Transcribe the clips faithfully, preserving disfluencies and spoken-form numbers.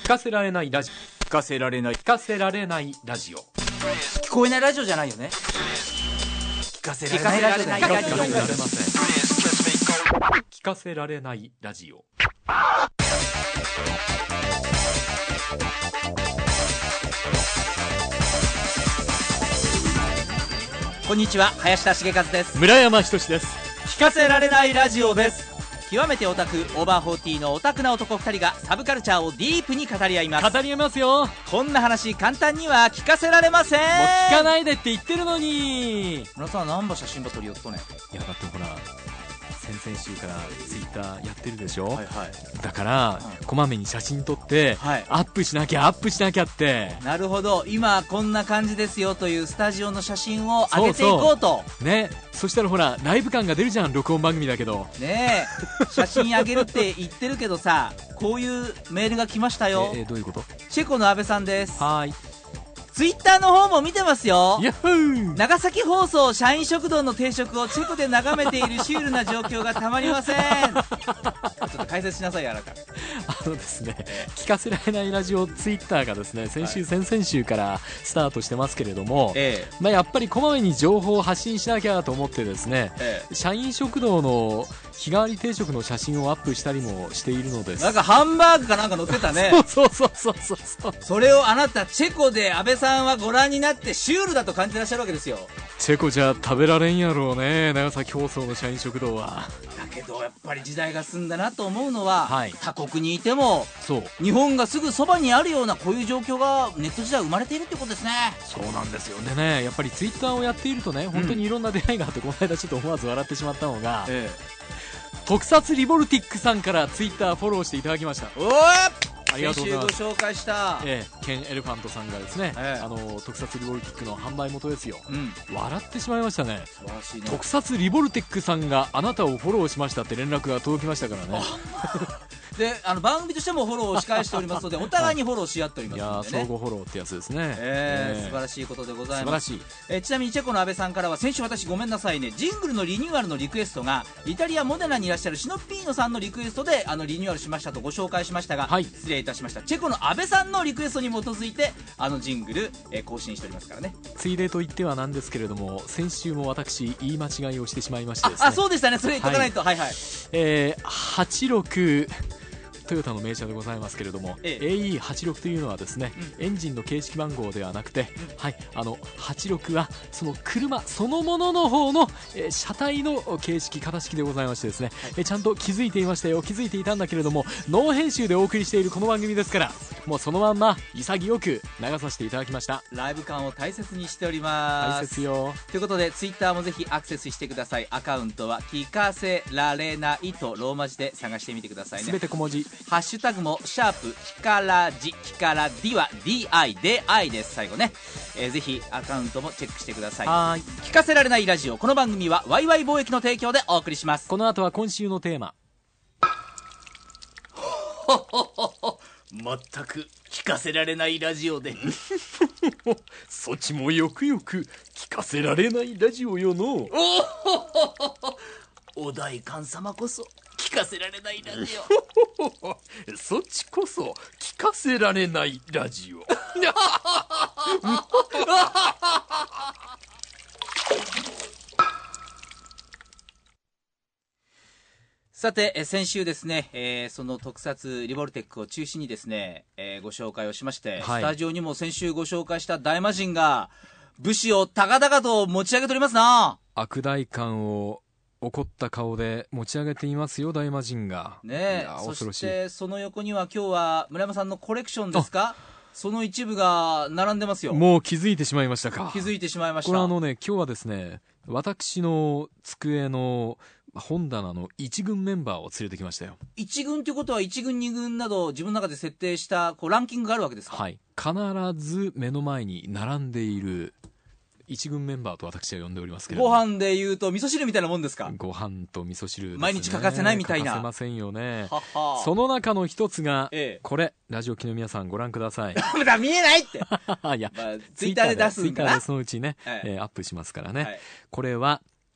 かせられないラジオ、 聞かせられない聞かせられないラジオ、 聞こえないラジオじゃないよね。聞かせられないラジオだよ。 聞かせられません。聞かせられないラジオ。 こんにちは、林田茂和です。 村山仁です。 聞かせられないラジオです。極めてオタク、オーバーフォーティーのオタクな男ふたりがサブカルチャーをディープに語り合います。 語り合いますよ。 こんな話簡単には聞かせられません。 もう聞かないでって言ってるのに。 村さん何本写真ば撮りよっとね。 いやだってほら先々週からツイッターやってるでしょ、はいはい、だから、はい、こまめに写真撮って、はい、アップしなきゃアップしなきゃって。 なるほど、今こんな感じですよというスタジオの写真を上げていこうと。 そうそうね、そしたらほらライブ感が出るじゃん、録音番組だけどねえ写真上げるって言ってるけどさ、こういうメールが来ましたよ。 えー、どういうこと？ チェコの安倍さんです。 はい、 ツイッターの方も見てますよ。 ヤッホー。 長崎放送社員食堂の定食をチェコで眺めているシュールな状況がたまりません。ちょっと解説しなさい、あらか。 あのですね、聞かせられないラジオツイッターがですね、先週、はい、先々週からスタートしてますけれども、ええ、まあ、やっぱりこまめに情報を発信しなきゃと思ってですね、ええ、社員食堂の日替わり定食の写真をアップしたりもしているのです。 なんかハンバーグかなんか載ってたね。 そうそうそうそうそう。 それをあなたチェコで安倍さんはご覧になってシュールだと感じてらっしゃるわけですよ。 チェコじゃ食べられんやろうね、長崎放送の社員食堂は。 だけどやっぱり時代が進んだなと思うのは、はい、他国にいてもそう日本がすぐそばにあるようなこういう状況がネット時代生まれているってことですね。 そうなんですよ。でね、やっぱりツイッターをやっているとね、本当にいろんな出会いがあって、うん、この間ちょっと思わず笑ってしまったのが、ええ、特撮リボルティックさんからツイッターフォローしていただきました。 おー、 ありがとうございます。 先週ご紹介した、 ええ、ケンエレファントさんがですね、ええ、あの特撮リボルティックの販売元ですよ、うん、笑ってしまいましたね。 素晴らしいね。 特撮リボルティックさんがあなたをフォローしましたって連絡が届きましたからね。 で、あの番組としてもフォローを仕返しておりますので、お互いにフォローし合っておりますので、ね、 いや相互フォローってやつですね。 えーえー、素晴らしいことでございます。 素晴らしい。 えー、ちなみにチェコの安倍さんからは、先週私ごめんなさいね、ジングルのリニューアルのリクエストがイタリアモデナにいらっしゃるシノッピーノさんのリクエストであのリニューアルしましたとご紹介しましたが、はい、失礼いたしました。チェコの安倍さんのリクエストに基づいてあのジングル、えー、更新しておりますからね。 ついでと言ってはなんですけれども、先週も私言い間違いをしてしまいましてですね。 ああ、そうでしたね、それ言っとかないと。はい、はいはい、 えー、はちじゅうろくトヨタの名車でございますけれども、ええ、エーイーはちじゅうろく というのはですね、うん、エンジンの形式番号ではなくて、うん、はい、あのはちじゅうろくはその車そのものの方の、えー、車体の形式型式でございましてですね、はい、えー、ちゃんと気づいていましたよ、気づいていたんだけれども、ノー編集でお送りしているこの番組ですから、もうそのまんま潔く流させていただきました。 ライブ感を大切にしております。 大切よ。 ということでツイッターもぜひアクセスしてください。アカウントは聞かせられないとローマ字で探してみてくださいね。 すべて小文字。 ハッシュタグもシャープキカラジ、キカラディは ディーアイディーアイ です。最後ね、えー、ぜひアカウントもチェックしてください。はい、聞かせられないラジオ、この番組はワイワイ貿易の提供でお送りします。 この後は今週のテーマ。 全く聞かせられないラジオでそちもよくよく聞かせられないラジオよの。 お代官様こそ聞かせられないラジオそっちこそ聞かせられないラジオさて、先週ですね、えー、その特撮リボルテックを中心にですね、えー、ご紹介をしまして、はい、スタジオにも先週ご紹介した大魔神が武士を高々と持ち上げておりますな。 悪大官を怒った顔で持ち上げていますよ、大魔神がね。え、そしてその横には今日は村山さんのコレクションですか、その一部が並んでますよ。 もう気づいてしまいましたか。 気づいてしまいました。 これはあのね、今日はですね、私の机の本棚の一軍メンバーを連れてきましたよ。 一軍ということは一軍二軍など自分の中で設定したこうランキングがあるわけですか。 はい、必ず目の前に並んでいる一軍メンバーと私は呼んでおりますけれども、 ご飯でいうと味噌汁みたいなもんですか。 ご飯と味噌汁ですね、 毎日欠かせないみたいな。 欠かせませんよね。 はは。 その中の一つが、 ええ、 これラジオ機の皆さんご覧ください。 見えないっていや、 まあ、 ツイッターで出すんかな。 ツイッターでそのうちね、はい、えー、アップしますからね、はい、これは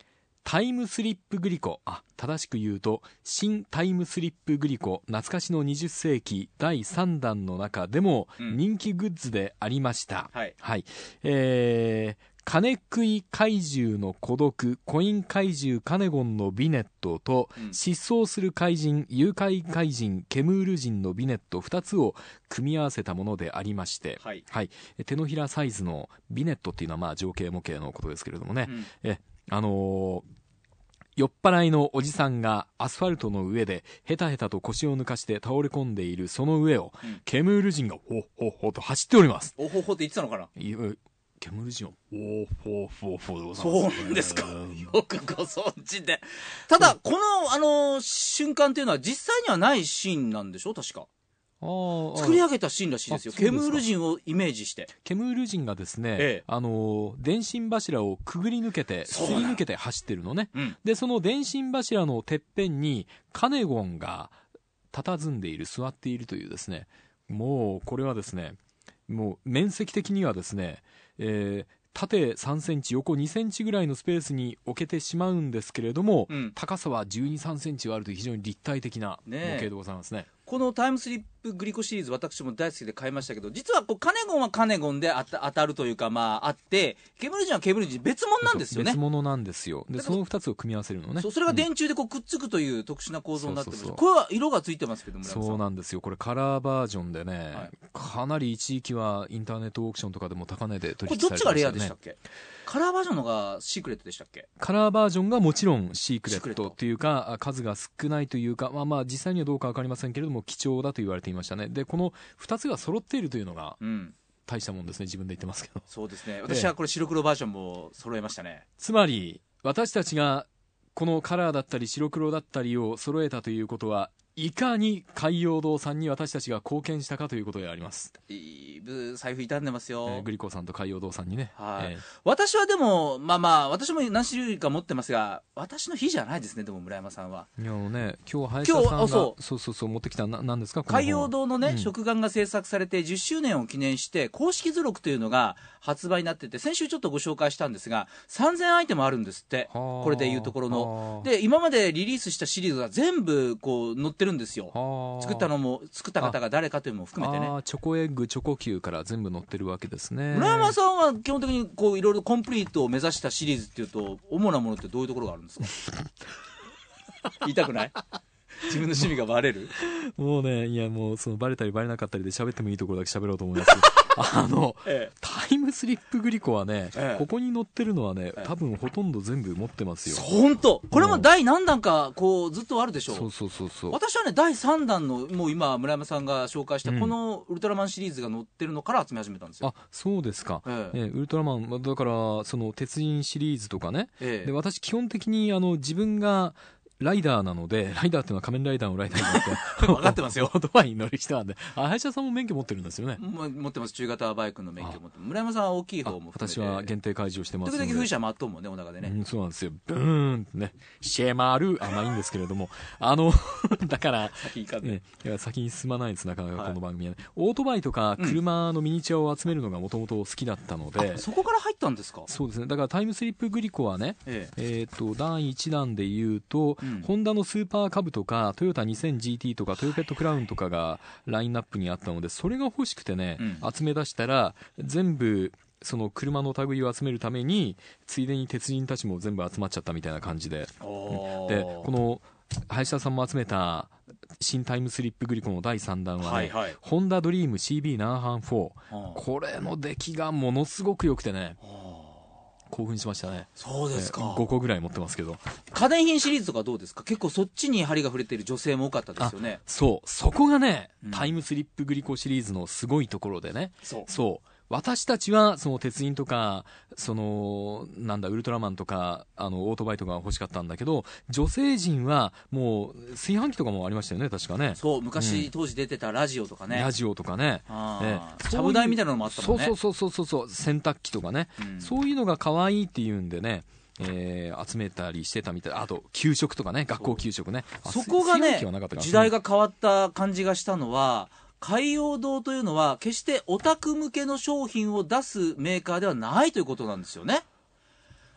タイムスリップグリコ、あ、正しく言うと新タイムスリップグリコ懐かしのにじゅっ世紀だいさん弾の中でも人気グッズでありました、 うん、はい、 はい、えー金食い怪獣の孤独、コイン怪獣カネゴンのビネットと、うん、失踪する怪人、誘拐怪人ケムール人のビネットふたつを組み合わせたものでありまして、 はいはい、手のひらサイズのビネットっていうのはまあ情景模型のことですけれどもね、うん、えあのー酔っ払いのおじさんがアスファルトの上でヘタヘタと腰を抜かして倒れ込んでいるその上を、うん、ケムール人がほほほと走っております。 おほほって言ってたのかな。 いケムール人はおーほーほーほーでございます。 そうなんですか。よくご存知で。ただこのあの瞬間っていうのは実際にはないシーンなんでしょ確か。あ作り上げたシーンらしいですよ。ケムール人をイメージして。 ケムール人がですね、ええ、あの電信柱をくぐり抜けてすり抜けて走ってるのね、うん、でその電信柱のてっぺんにカネゴンが佇んでいる座っているというですね、もうこれはですね、もう面積的にはですね、えー縦さんセンチ横にセンチぐらいのスペースに置けてしまうんですけれども、うん、高さはじゅうに、さんセンチはあるという非常に立体的な模型でございますね。 このタイムスリップグリコシリーズ私も大好きで買いましたけど、実はこうカネゴンはカネゴンであた当たるというか、まああってケムール人はケムール人別物なんですよね。 別物なんですよ。でそのふたつを組み合わせるのね。 そうそれが電柱でこうくっつくという特殊な構造になってます。これは色がついてますけども、 そうなんですよ。これカラーバージョンでね、はい、かなり一時期はインターネットオークションとかでも高値で取引されてましたね。これどっちがレアでしたっけ？ カラーバージョンのがシークレットでしたっけ？ カラーバージョンがもちろんシークレットっていうか数が少ないというか、まあまあ実際にはどうか分かりませんけれども貴重だと言われていましたね。でこのふたつが揃っているというのが、うん、大したもんですね。自分で言ってますけど。 そうですね。私はこれ白黒バージョンも揃えましたね。 つまり私たちがこのカラーだったり白黒だったりを揃えたということは、いかに海洋堂さんに私たちが貢献したかということであります。 いい財布傷んでますよ、 えー、グリコさんと海洋堂さんにね、 はい、えー、私はでもまあまあ私も何種類か持ってますが、私の日じゃないですね。でも村山さんはいやね、今日林田さんがそうそうそうそう持ってきたな、なんですか海洋堂のね、うん、食玩が制作されてじゅっしゅうねんを記念して公式図録というのが発売になってて、先週ちょっとご紹介したんですがさんぜんアイテムあるんですって。これでいうところので、今までリリースしたシリーズが全部こう載ってるんですよ。作ったのも作った方が誰かというのも含めてね。 あチョコエッグチョコ Q から全部載ってるわけですね。 村山さんは基本的にこういろいろコンプリートを目指したシリーズっていうと主なものってどういうところがあるんですか？言いたくない？自分の趣味がバレる？ もうね、いやもうそのバレたりバレなかったりで喋ってもいいところだけ喋ろうと思います。あの、ええ、タイムスリップグリコはね、ええ、ここに載ってるのはね、多分ほとんど全部持ってますよ。 本当？これも第何弾かこうずっとあるでしょう。 そうそうそうそう。 私はねだいさん弾のもう今村山さんが紹介したこのウルトラマンシリーズが載ってるのから集め始めたんですよ。 あ、そうですか。ええええ、ウルトラマンだからその鉄人シリーズとかね。ええ、で私基本的にあの自分がライダーなので、ライダーっていうのは仮面ライダーのライダーになって分かってますよ。 オートバイに乗る人なんで。あ、林田さんも免許持ってるんですよね。 も持ってます。中型バイクの免許持ってます。村山さんは大きい方も含めて。 私は限定解除してますので。 時々風車回っとんもんね、お腹でね、 うん、そうなんですよ。ブーンってね、シェマール、あ、まあいいんですけれども、あのだから先行かんね、 ね、いや先に進まないんです、なかなかこの番組はね、はい、オートバイとか車のミニチュアを集めるのがもともと好きだったので、 うん、そこから入ったんですか？ そうですね。だからタイムスリップグリコはね、えええー、とだいいちだんで言うと、うん、ホンダのスーパースーパーカブとかトヨタ にせんジーティー とかトヨペットクラウンとかがラインナップにあったので、それが欲しくてね、うん、集め出したら全部その車の類を集めるためについでに鉄人たちも全部集まっちゃったみたいな感じで、でこの林田さんも集めた新タイムスリップグリコのだいさんだんはね、はいはい、ホンダドリーム シービーナナハンフォー、これの出来がものすごく良くてね、興奮しましたね。 そうですか。 ごこぐらい持ってますけど。 家電品シリーズとかどうですか？結構そっちに針が触れている女性も多かったですよね。 そうそこがね、うん、タイムスリップグリコシリーズのすごいところでね、そうそう私たちはその鉄人とかそのなんだウルトラマンとかあのオートバイとか欲しかったんだけど、女性陣はもう炊飯器とかもありましたよね、確かね。 そう昔、うん、当時出てたラジオとかね、 ラジオとかね、 ね、ちゃぶ台みたいなのもあったもんね。 そうそうそうそうそう、洗濯機とかね、うん、そういうのが可愛いっていうんでね、えー、集めたりしてたみたい。あと給食とかね、学校給食ね。 そこがね時代が変わった感じがしたのは、海洋堂というのは決してオタク向けの商品を出すメーカーではないということなんですよね。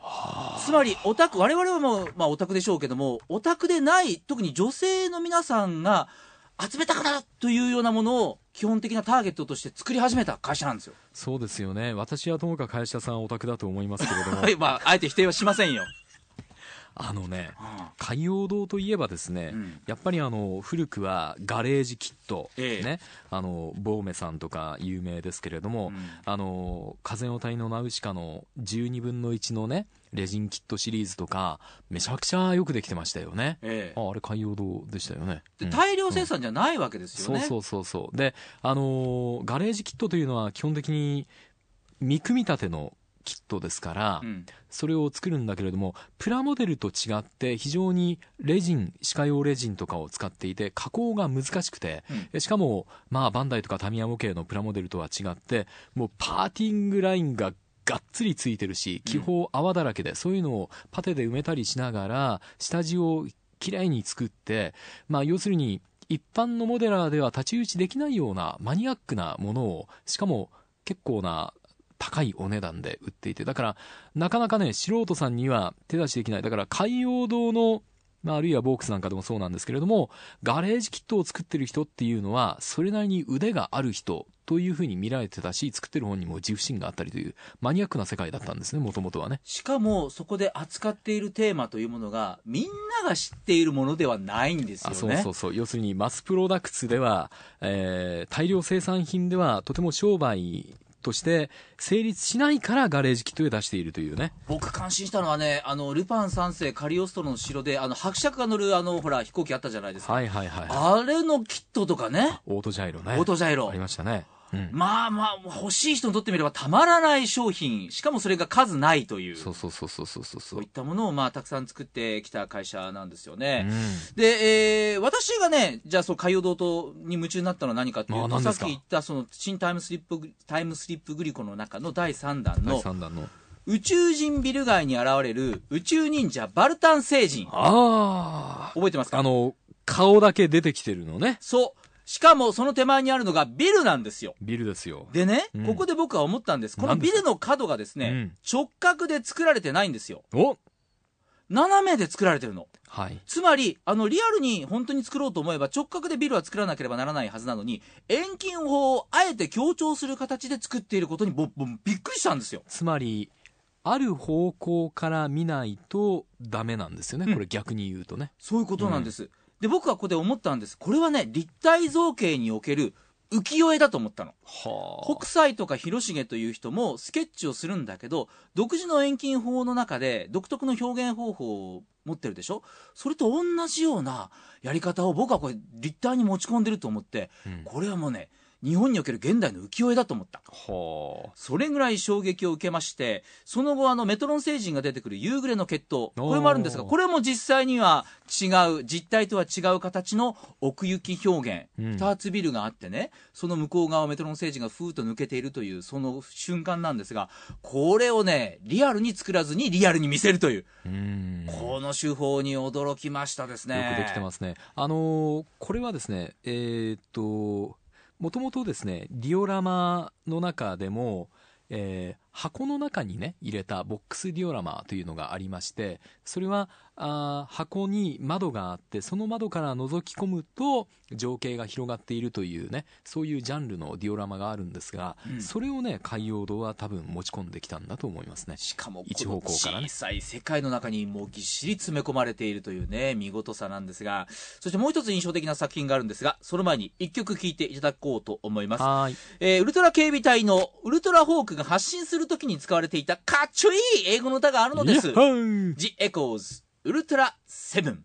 つまりオタク、我々はもう、まあ、オタクでしょうけども、オタクでない特に女性の皆さんが集めたからというようなものを基本的なターゲットとして作り始めた会社なんですよ。 そうですよね。私はともかく会社さんオタクだと思いますけれども、 はい、まあ、あえて否定はしませんよ。 あのね、海洋堂といえばですね、うん、やっぱりあの古くはガレージキット、ええね、あのボーメさんとか有名ですけれども、うん、あの風の谷のナウシカのじゅうにぶんのいちのねレジンキットシリーズとかめちゃくちゃよくできてましたよね、ええ、あ, あれ海洋堂でしたよね。 で大量生産じゃないわけですよね、 うん、そうそうそうそう。で、あのガレージキットというのは基本的に見組み立てのキットですから、うん、それを作るんだけれどもプラモデルと違って非常にレジン歯科用レジンとかを使っていて加工が難しくて、うん、しかも、まあ、バンダイとかタミヤ模型のプラモデルとは違ってもうパーティングラインががっつりついてるし気泡泡だらけで、うん、そういうのをパテで埋めたりしながら下地をきれいに作って、まあ、要するに一般のモデラーでは太刀打ちできないようなマニアックなものをしかも結構な高いお値段で売っていて、だからなかなかね素人さんには手出しできない。だから海洋堂の、まあ、あるいはボークスなんかでもそうなんですけれどもガレージキットを作ってる人っていうのはそれなりに腕がある人というふうに見られてたし作ってる本にも自負心があったりというマニアックな世界だったんですね、もともとはね。 しかもそこで扱っているテーマというものがみんなが知っているものではないんですよね。あ、 そうそうそう。要するにマスプロダクツでは、えー、大量生産品ではとても商売として成立しないからガレージキットで出しているというね。 僕感心したのはね、あのルパン三世カリオストロの城であの伯爵が乗るあのほら飛行機あったじゃないですか。 はいはいはい、 あれのキットとかね。 オートジャイロね。 オートジャイロありましたね。うん、 まあまあ欲しい人にとってみればたまらない商品、しかもそれが数ないという、 そうそうそうそうそうそうそういったものをまあたくさん作ってきた会社なんですよね、うん、で、えー、私がねじゃあその海洋堂とに夢中になったのは何かというと、さっき言ったその新タイムスリップタイムスリップグリコの中のだいさんだんの宇宙人ビル街に現れる宇宙忍者バルタン星人。ああ、覚えてますか？ あの顔だけ出てきてるのね。 そう。しかもその手前にあるのがビルなんですよ。 ビルですよ。 でね、うん、ここで僕は思ったんです。このビルの角がですね、うん、直角で作られてないんですよ。お斜めで作られてるの。はい。つまり、あの、リアルに本当に作ろうと思えば直角でビルは作らなければならないはずなのに、遠近法をあえて強調する形で作っていることに僕、びっくりしたんですよ。 つまり、ある方向から見ないとダメなんですよね。うん、これ逆に言うとね。 そういうことなんです。うん、で僕はここで思ったんです。これはね立体造形における浮世絵だと思ったの。はあ、北斎とか広重という人もスケッチをするんだけど独自の遠近法の中で独特の表現方法を持ってるでしょ。それと同じようなやり方を僕はこれ立体に持ち込んでると思って、うん、これはもうね日本における現代の浮世絵だと思った。はあ、それぐらい衝撃を受けまして、その後あのメトロン星人が出てくる夕暮れの決闘、これもあるんですが、これも実際には違う実体とは違う形の奥行き表現、うん、ふたつビルがあってね、その向こう側をメトロン星人がふーっと抜けているというその瞬間なんですが、これをねリアルに作らずにリアルに見せるという、うーん、この手法に驚きましたですね。 よくできてますね。あのー、これはですねえー、っともともとですねディオラマの中でも、えー、箱の中にね入れたボックスディオラマというのがありまして、それはあ箱に窓があってその窓から覗き込むと情景が広がっているというね、そういうジャンルのディオラマがあるんですが、うん、それをね海洋堂は多分持ち込んできたんだと思いますね。 しかも一方向からね小さい世界の中にもうぎっしり詰め込まれているというね見事さなんですが、そしてもう一つ印象的な作品があるんですが、その前に一曲聴いていただこうと思います。はい、えー、ウルトラ警備隊のウルトラホークが発信するときに使われていたかっちょいい英語の歌があるのです。 The Echoes ウルトラセブン。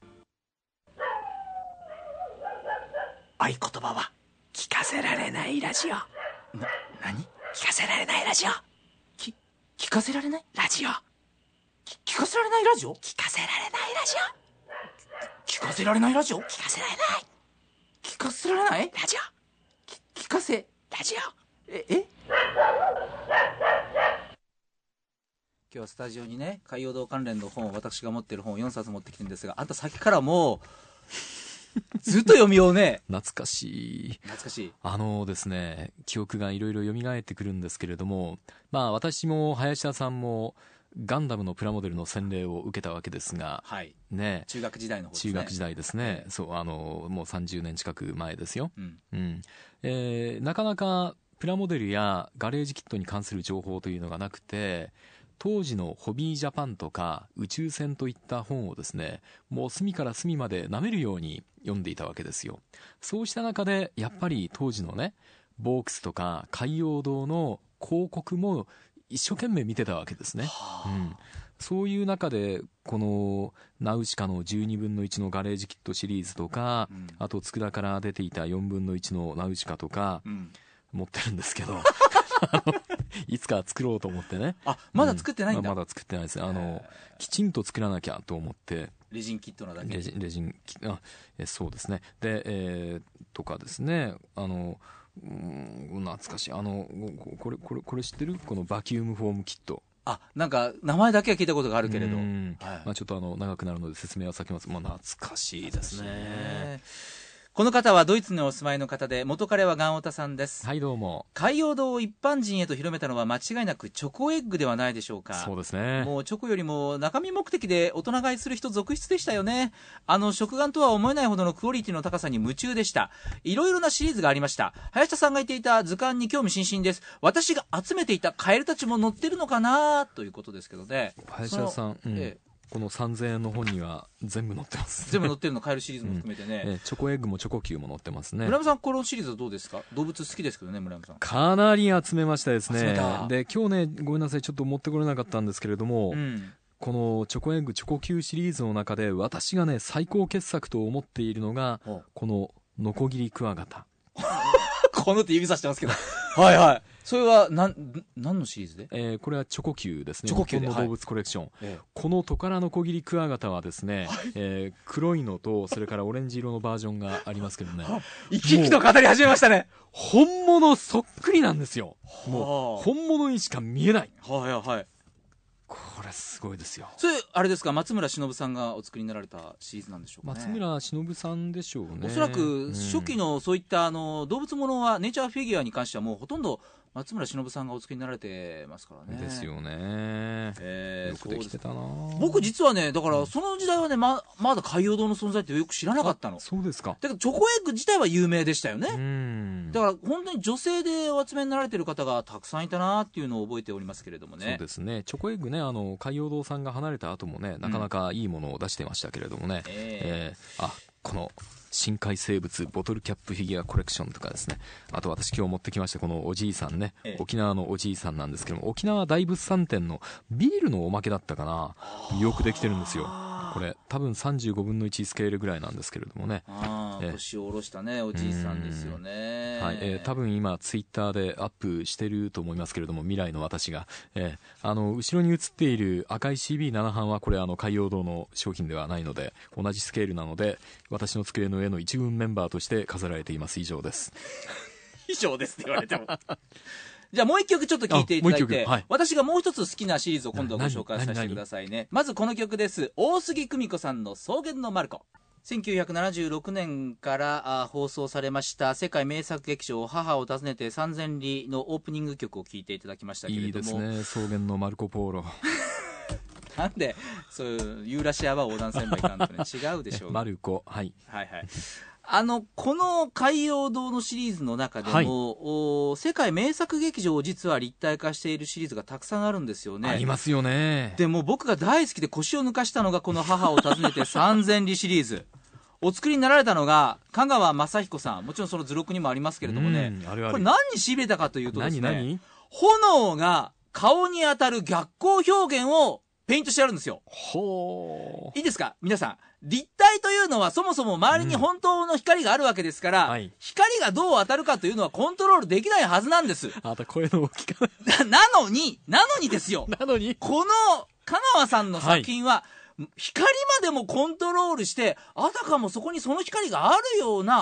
合言葉は聞かせられないラジオ。な、何？聞かせられないラジオ。き、聞かせられないラジオ。き、聞かせられないラジオ。聞かせられないラジオ。聞かせられないラジオ。聞かせられない。聞かせられないラジオ。き、聞かせラジオ。え、え？今日はスタジオにね海洋堂関連の本を私が持っている本をよんさつ持ってきてるんですが、あんたさっきからもうずっと読みをね懐かしい懐かしいあのですね記憶がいろいろ蘇ってくるんですけれども、まあ私も林田さんもガンダムのプラモデルの洗礼を受けたわけですが、 はいね、 中学時代の方ですね。 中学時代ですね、 えー、 そうあのもうさんじゅうねん近く前ですよ、 うんうんえー、なかなかプラモデルやガレージキットに関する情報というのがなくて、当時のホビージャパンとか宇宙船といった本をですね、もう隅から隅まで舐めるように読んでいたわけですよ。そうした中でやっぱり当時のね、ボークスとか海洋堂の広告も一生懸命見てたわけですね、うん、そういう中でこのナウシカのじゅうにぶんのいちのガレージキットシリーズとか、うん、あと佃から出ていたよんぶんのいちのナウシカとか、うん、持ってるんですけどいつか作ろうと思ってね。 あ、まだ作ってないんだ、 うん、まだ作ってないですね。あのきちんと作らなきゃと思って。 レジンキットなだけ。 レジンレジンあえそうですね。で、えー、とかですね、あのうん、懐かしい、あのこれこれこれ知ってる？このバキュームフォームキット。 あ、なんか名前だけは聞いたことがあるけれど、はい、 まあ、ちょっとあの長くなるので説明は避けます。もう懐かしいですね。 この方はドイツにお住まいの方で、元彼はガンオタさんです。 はい、どうも。 海洋堂を一般人へと広めたのは間違いなくチョコエッグではないでしょうか。 そうですね。 もうチョコよりも中身目的で大人買いする人続出でしたよね。あの食玩とは思えないほどのクオリティの高さに夢中でした。いろいろなシリーズがありました。林田さんが言っていた図鑑に興味津々です。私が集めていたカエルたちも載ってるのかなということですけどね。 林田さん、うん、ええ、このさんぜんえんの本には全部載ってます、ね、 全部載ってるの、カエルシリーズも含めてね、 うん、えチョコエッグもチョコキューも載ってますね。 村山さん、このシリーズはどうですか？動物好きですけどね、村山さん。 かなり集めましたですね。 集めた。 で今日ね、ごめんなさい、ちょっと持ってこれなかったんですけれども、うん、このチョコエッグチョコキューシリーズの中で私がね最高傑作と思っているのがこのノコギリクワガタこのって指さしてますけどはいはい、それは何何のシリーズで？ えー、これはチョコキューですね。 チョコキューで日本の動物コレクション、はい、 ええ、 このトカラノコギリクワガタはですね、はい、えー、黒いのとそれからオレンジ色のバージョンがありますけどね生き生きと語り始めましたね。 本物そっくりなんですよ。もう本物にしか見えない。 はいはい、 これすごいですよ。 それあれですか、松村忍さんがお作りになられたシリーズなんでしょうかね。 松村忍さんでしょうね。 おそらく初期のそういったあの動物ものはネイチャーフィギュアに関してはもうほとんど松村忍さんがお作りになられてますからね。 ですよね、えー、よくできてたな。 僕実はね、だからその時代はね ま, まだ海洋堂の存在ってよく知らなかったの。 そうですか。 だけどチョコエッグ自体は有名でしたよね。うん、だから本当に女性でお集めになられてる方がたくさんいたなっていうのを覚えておりますけれどもね。 そうですね。チョコエッグね、あの海洋堂さんが離れた後もね、なかなかいいものを出してましたけれどもね、うん、えー、あこの深海生物ボトルキャップフィギュアコレクションとかですね、あと私今日持ってきましたこのおじいさんね、ええ、沖縄のおじいさんなんですけども、沖縄大物産展のビールのおまけだったかな、よくできてるんですよ。これ多分さんじゅうごぶんのいちスケールぐらいなんですけれどもね。 あ、ええ、腰を下ろしたねおじいさんですよね。 はい、えー、多分今ツイッターでアップしてると思いますけれども、未来の私が、えー、あの後ろに映っている赤い シービーなな 班はこれあの海洋堂の商品ではないので同じスケールなので、私の机の上の一軍メンバーとして飾られています。以上です以上ですって言われてもじゃあもう一曲ちょっと聴いていただいて、はい、私がもう一つ好きなシリーズを今度ご紹介させてくださいね。まずこの曲です。大杉久美子さんの草原のマルコ。せんきゅうひゃくななじゅうろくねんから放送されました世界名作劇場母を訪ねて三千里のオープニング曲を聴いていただきましたけれども、 いいですね、草原のマルコポーロなんでそういうユーラシアは横断線路行かんとね、違うでしょう。 マルコ、はい、 はいはい。あのこの海洋堂のシリーズの中でも、はい、お世界名作劇場を実は立体化しているシリーズがたくさんあるんですよね。 ありますよね。 でも僕が大好きで腰を抜かしたのがこの母を訪ねて三千里シリーズお作りになられたのが香川雅彦さん。もちろんその図録にもありますけれどもね、あるある。これ何にしびれたかというとですね、何何炎が顔に当たる逆光表現をペイントしてあるんですよ。 ほー。 いいですか皆さん、立体というのはそもそも周りに本当の光があるわけですから、うん、はい、光がどう当たるかというのはコントロールできないはずなんです。 あなた声の大きかななのになのにですよなのにこの香川さんの作品は、はい、光までもコントロールして、あたかもそこにその光があるような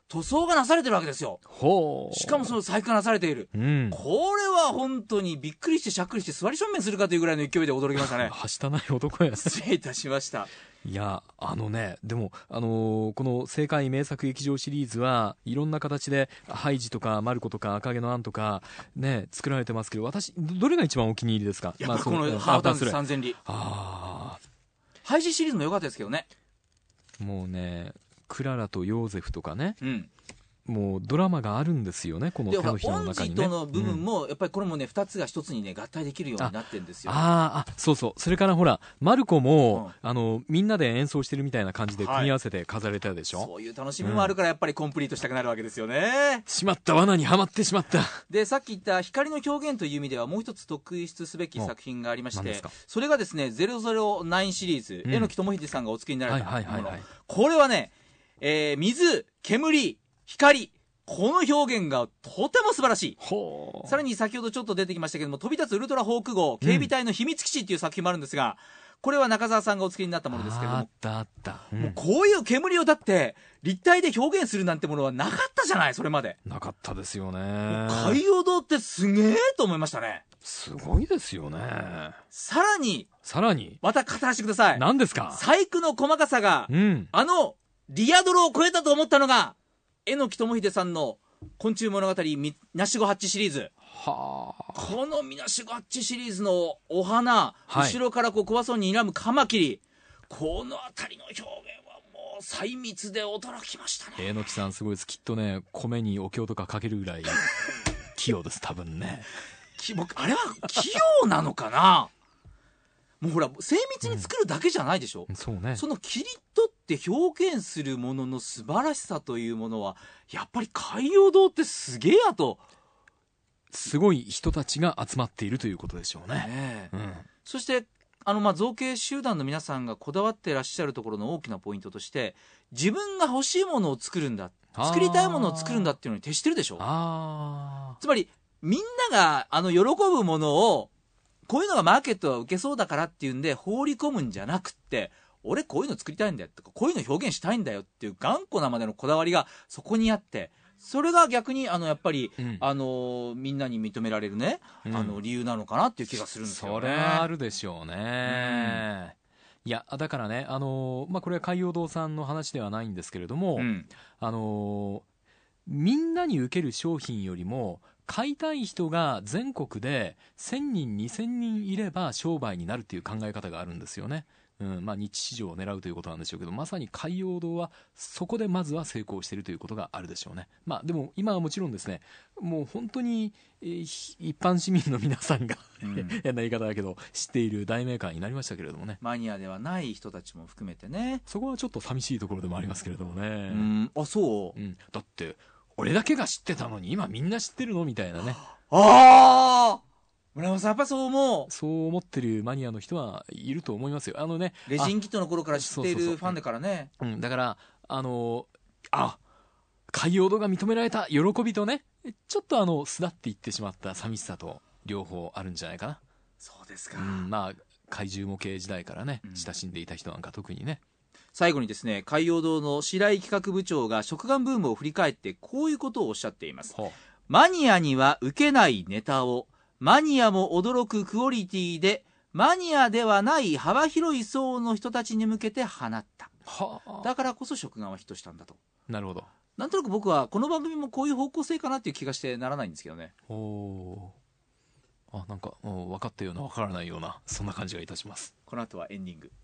塗装がなされてるわけですよ。 ほう。 しかもその細工がなされている、うん、これは本当にびっくりしてしゃっくりして座り正面するかというぐらいの勢いで驚きましたね。 はしたない男や。 失礼いたしました。 いや、あのね、でも、あのー、この世界名作劇場シリーズはいろんな形でハイジとかマルコとか赤毛のアンとかね作られてますけど、私どれが一番お気に入りですか？ やっぱこのハーフタンスさんぜん里。 ああ、 ハイジシリーズも良かったですけどね。 もうね、クララとヨーゼフとかね、 うん、 もうドラマがあるんですよね、この手のひらの中にね。 オンジとの部分も、やっぱりこれもね、ふたつがひとつにね合体できるようになってるんですよ。 ああ、そうそう。それからほらマルコも、うん、あのみんなで演奏してるみたいな感じで組み合わせて飾れたでしょ、はい、 そういう楽しみもあるから、やっぱりコンプリートしたくなるわけですよね。 しまった、罠にはまってしまった。 で、さっき言った光の表現という意味ではもう一つ特筆すべき作品がありまして、それがですねゼロゼロナインシリーズ、榎木智秀さんがお作りになられたもの。これはね、えー、水、煙、光、この表現がとても素晴らしい。さらに先ほどちょっと出てきましたけども、飛び立つウルトラホーク号警備隊の秘密基地っていう作品もあるんですが、これは中澤さんがお作りになったものですけども、 あったあった、うん、 もうこういう煙をだって立体で表現するなんてものはなかったじゃない、それまで。 なかったですよね。 海洋堂ってすげえと思いましたね。 すごいですよね。 さらにさらにまた語らせてください。 何ですか？ 細工の細かさが、うん、あのリアドロを超えたと思ったのが榎木智秀さんの昆虫物語みなしごハッチシリーズ。はあ、このみなしごハッチシリーズのお花、はい、後ろからこう怖そうに睨むカマキリ、この辺りの表現はもう細密で驚きましたね。 榎木さんすごいです。きっとね、米にお経とかかけるぐらい器用です多分ね。 あれは器用なのかな。もうほら精密に作るだけじゃないでしょ、 うん、そうね。 その切り取って表現するものの素晴らしさというものはやっぱり海洋堂ってすげえやと。 すごい人たちが集まっているということでしょうね。 ね、うん、そしてあのまあ造形集団の皆さんがこだわっていらっしゃるところの大きなポイントとして、自分が欲しいものを作るんだ、作りたいものを作るんだっていうのに徹してるでしょ。あ、つまりみんながあの喜ぶものを、こういうのがマーケットは受けそうだからっていうんで放り込むんじゃなくって、俺こういうの作りたいんだよとか、こういうの表現したいんだよっていう頑固なまでのこだわりがそこにあって、それが逆にあのやっぱり、うん、あのみんなに認められるね、うん、あの理由なのかなっていう気がするんですよね。 それはあるでしょうね、うん、いやだからね、あのーまあ、これは海洋堂さんの話ではないんですけれども、うん、あのー、みんなに受ける商品よりも買いたい人が全国でせんにんにせんにんいれば商売になるっていう考え方があるんですよね。うん、まあ日市場を狙うということなんでしょうけど、まさに海洋堂はそこでまずは成功しているということがあるでしょうね。まあでも今はもちろんですね、もう本当に、えー、一般市民の皆さんが、うん、変な言い方だけど知っている大メーカーになりましたけれどもね。 マニアではない人たちも含めてね。 そこはちょっと寂しいところでもありますけれどもね。うん、あ、そう、 うん、だって俺だけが知ってたのに今みんな知ってるのみたいなね。 ああ、村山さんやっぱそう思う。 そう思ってるマニアの人はいると思いますよ。あのね、 レジンキットの頃から知っているファンだからね。 うん、だからあのあ海洋堂が認められた喜びとね、ちょっとあの巣立っていってしまった寂しさと両方あるんじゃないかな。 そうですか、 うん、まあ怪獣模型時代からね、うん、親しんでいた人なんか特にね。 最後にですね、海洋堂の白井企画部長が食玩ブームを振り返ってこういうことをおっしゃっています。マニアには受けないネタをマニアも驚くクオリティでマニアではない幅広い層の人たちに向けて放った。はあ、だからこそ食玩はヒットしたんだと。 なるほど。 なんとなく僕はこの番組もこういう方向性かなっていう気がしてならないんですけどね。 おあ、なんか分かったような分からないようなそんな感じがいたします。 この後はエンディング。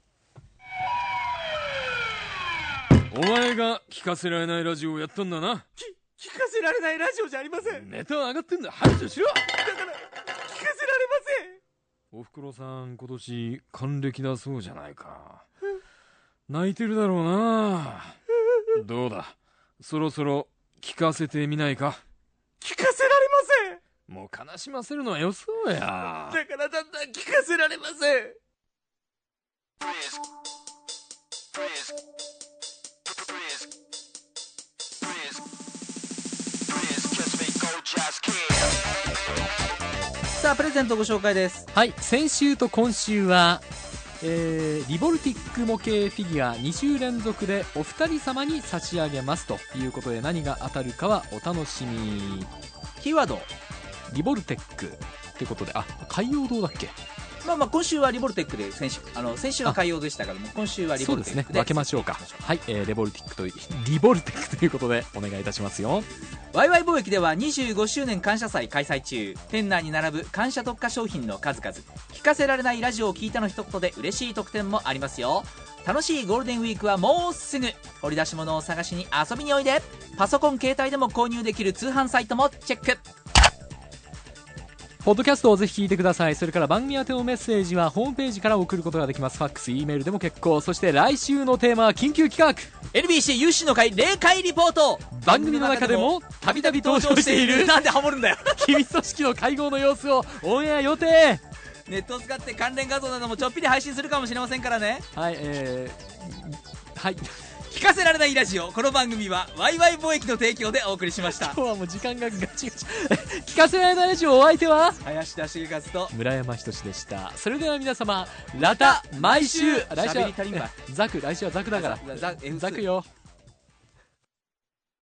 お前が聞かせられないラジオをやったんだな。 聞かせられないラジオじゃありません。 ネタは上がってんだ。排除しろ。 だから聞かせられません。おふくろさん今年還暦だそうじゃないか。泣いてるだろうな。どうだ、そろそろ聞かせてみないか。 聞かせられません。 もう悲しませるのはよそうや。だからだんだん聞かせられません。さあプレゼントご紹介です。 はい、先週と今週はえー、リボルティック模型フィギュアに週連続でお二人様に差し上げますということで、何が当たるかはお楽しみ。 キーワードリボルテックってことで、あ、海洋堂だっけ。 まあまあ今週はリボルテックで、先週あの先週は海洋でしたけども、今週はリボルテックで、 そうですね、分けましょうか。はい、えー、レボルティックとリボルテックということでお願いいたしますよ。 ワイワイ貿易ではにじゅうごしゅうねん感謝祭開催中。店内に並ぶ感謝特価商品の数々、聞かせられないラジオを聞いたの一言で嬉しい特典もありますよ。楽しいゴールデンウィークはもうすぐ。掘り出し物を探しに遊びにおいで。パソコン携帯でも購入できる通販サイトもチェック。 ポッドキャストをぜひ聞いてください。それから番組宛てのメッセージはホームページから送ることができます。ファックス、E メールでも結構。そして来週のテーマは緊急企画エヌビーシー 有志の会例会リポート。 番組の中でもたびたび登場しているなんでハモるんだよ秘密組織の会合の様子をオンエア予定。 ネットを使って関連画像などもちょっぴり配信するかもしれませんからね。 はい、えー、はい聞かせられないラジオ。この番組はワイワイ貿易の提供でお送りしました。 今日はもう時間がガチガチ聞かせられないラジオ、お相手は林田茂和と村山仁でした。それでは皆様、ラタ毎週、来週はり足りんわザク、来週はザクだからザクよ。